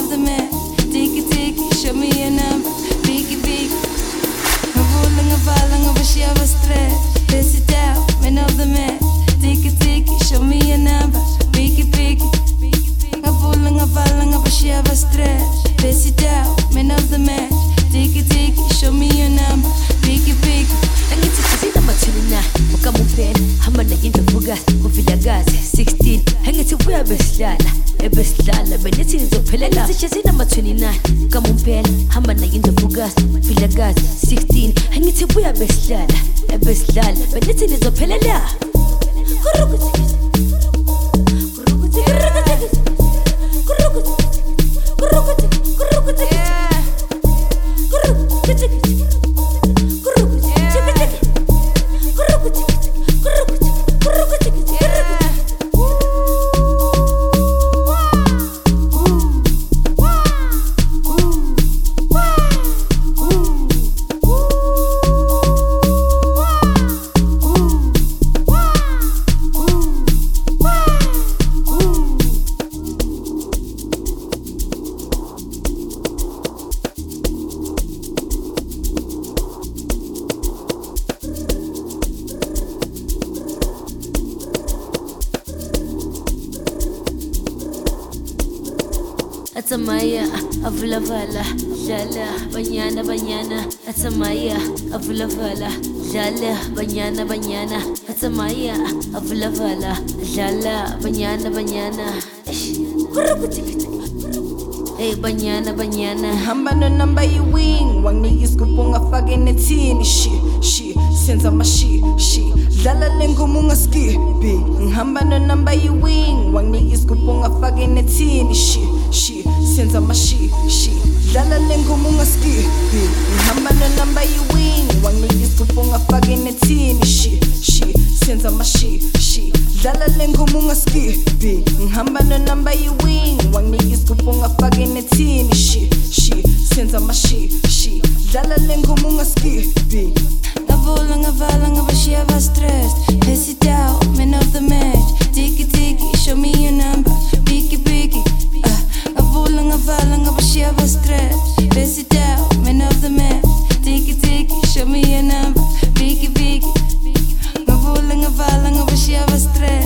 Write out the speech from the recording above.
of the match. Tiki tiki, show me your number. Biggie biggie. Ngavula ngavala ngavashiya stress. Pass it out, man of the match. Tiki tiki, show me your number. Biggie biggie. Ngavula ngavala ngavashiya stress. Pass it out, man of the match. Tiki tiki, show me your number. Biggie biggie. Angithi sisina mathulina ukamuphela hamba nayinto fugas kuvila gazi 16 angithi buya besidlala ebesidlala benithi ngizophelela angithi sisina mathulina ukamuphela hamba nayinto fugas kuvila gazi 16 angithi buya besidlala ebesidlala benithi ngizophelela Atamaya, avulavala, jala, banyana, banyana. Atamaya, avulavala, jala, banyana, banyana. Atamaya, avulavala, jala, banyana, banyana. Hey, banyana, banyana. Hamba no number you wing. Wangi iskupunga fagin etini. She, senza ma she. Dala lengo munga skipi. Hamba no number you wing. Wangi iskupunga fagin etini. She, senza ma she. Dala lengo munga skipi. Hamba no number you wing. Wangi iskupunga fagin etini. She, senza ma she. Dala lengo munga skipi. Hamba no number you wing. Wangi iskupunga fagin etini. She, senza ma she. Dala lengo munga skipi. Ngavula ngavala ngavashiya stressed. Pass it out, man of the match. Tiki tiki, show me your number. Biggie biggie. Ngavula ngavala ngavashiya stressed. Pass it out, man of the match. Tiki tiki, show me your number. Biggie biggie. Ngavula ngavala ngavashiya stressed.